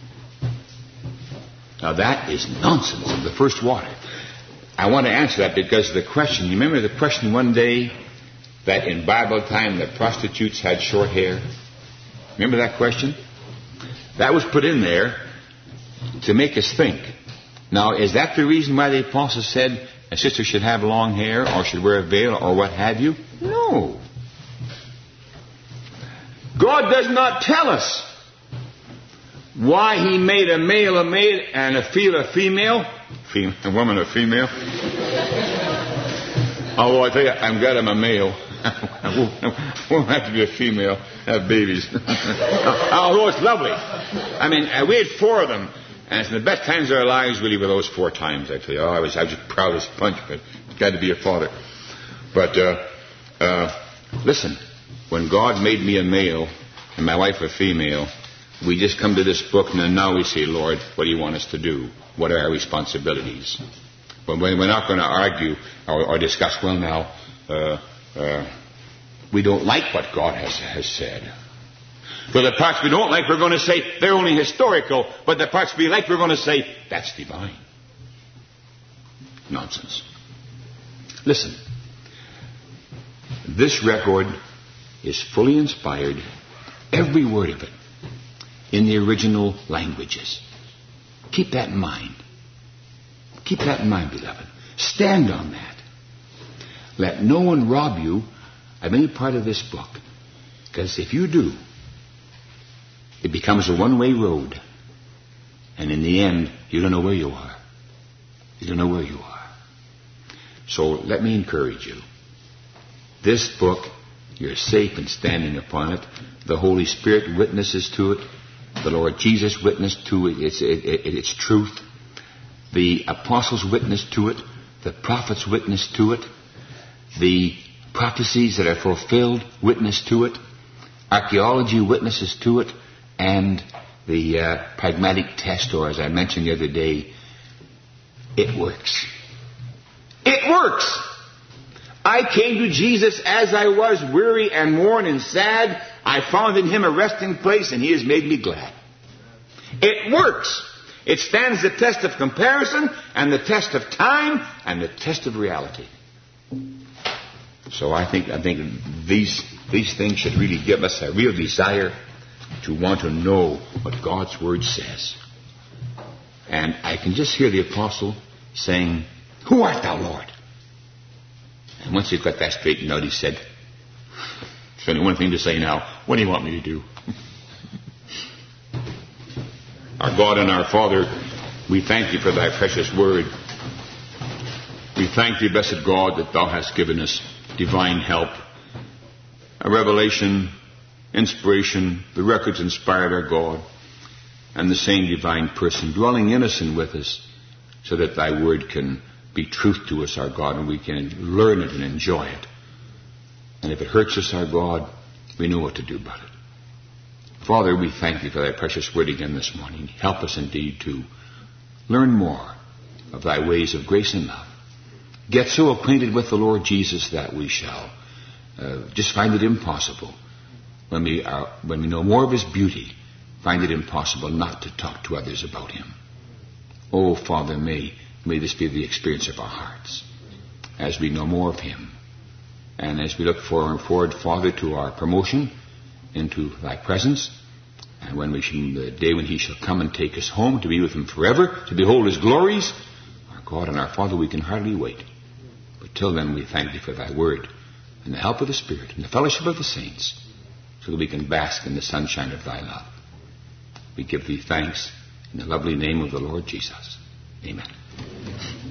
Now that is nonsense of the first water. I want to answer that because the question, you remember the question one day that in Bible time the prostitutes had short hair? Remember that question? That was put in there to make us think. Now, is that the reason why the apostle said a sister should have long hair or should wear a veil or what have you? No. God does not tell us why he made a male a male and a female, a woman a female. Although I tell you, I'm glad I'm a male. I won't have to be a female, have babies. Although it's lovely. I mean, we had four of them. And it's the best times of our lives really were those four times, I tell you. Oh, I was, I was just proud as punch, but it's got to be a father. But, uh, uh, listen, when God made me a male and my wife a female, we just come to this book and now we say, Lord, what do you want us to do? What are our responsibilities? But we're not going to argue or, or discuss, well now, uh, uh, we don't like what God has, has said. For the parts we don't like, we're going to say they're only historical, but the parts we like, we're going to say that's divine. nonsense. Listen. This record is fully inspired, every word of it, in the original languages. Keep that in mind. Keep that in mind, beloved. Stand on that. Let no one rob you of any part of this book. Because if you do, it becomes a one-way road. And in the end, you don't know where you are. You don't know where you are. So let me encourage you. This book, you're safe in standing upon it. The Holy Spirit witnesses to it. The Lord Jesus witnessed to it. It's, it, it, it's truth. The apostles witnessed to it. The prophets witnessed to it. The prophecies that are fulfilled witness to it. Archaeology witnesses to it. And the uh, pragmatic test, or as I mentioned the other day, it works. It works! I came to Jesus as I was, weary and worn and sad. I found in Him a resting place, and He has made me glad. It works. It stands the test of comparison, and the test of time, and the test of reality. So I think I think these these things should really give us a real desire to want to know what God's Word says. And I can just hear the apostle saying, "Who art thou, Lord?" And once he got that straightened out, he said, "There's only one thing to say now. What do you want me to do?" Our God and our Father, we thank Thee for Thy precious Word. We thank Thee, blessed God, that Thou hast given us divine help, a revelation, inspiration. The records inspired our God, and the same divine person dwelling in us and with us, so that Thy Word can be truth to us, our God, and we can learn it and enjoy it. And if it hurts us, our God, we know what to do about it. Father, we thank Thee for Thy precious Word again this morning. Help us indeed to learn more of Thy ways of grace and love. Get so acquainted with the Lord Jesus that we shall uh, just find it impossible, when we are, when we know more of His beauty, find it impossible not to talk to others about Him. Oh, Father, may May this be the experience of our hearts as we know more of Him, and as we look forward, forward Father, to our promotion into Thy presence, and when we shall, the day when He shall come and take us home to be with Him forever, to behold His glories, our God and our Father, we can hardly wait. But till then, we thank Thee for Thy Word and the help of the Spirit and the fellowship of the saints, so that we can bask in the sunshine of Thy love. We give Thee thanks in the lovely name of the Lord Jesus. Amen.